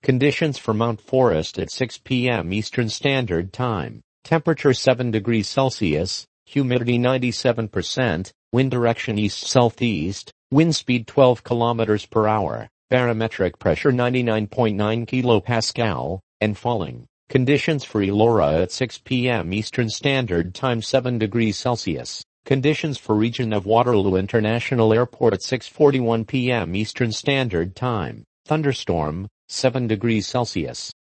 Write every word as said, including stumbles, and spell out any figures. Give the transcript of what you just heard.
Conditions for Mount Forest at six p m Eastern Standard Time. Temperature seven degrees Celsius, humidity ninety-seven percent, wind direction east-southeast, wind speed twelve kilometers per hour, barometric pressure ninety-nine point nine kilopascal, and falling. Conditions for Elora at six p m Eastern Standard Time seven degrees Celsius. Conditions for region of Waterloo International Airport at six forty-one p m Eastern Standard Time. Thunderstorm, seven degrees Celsius.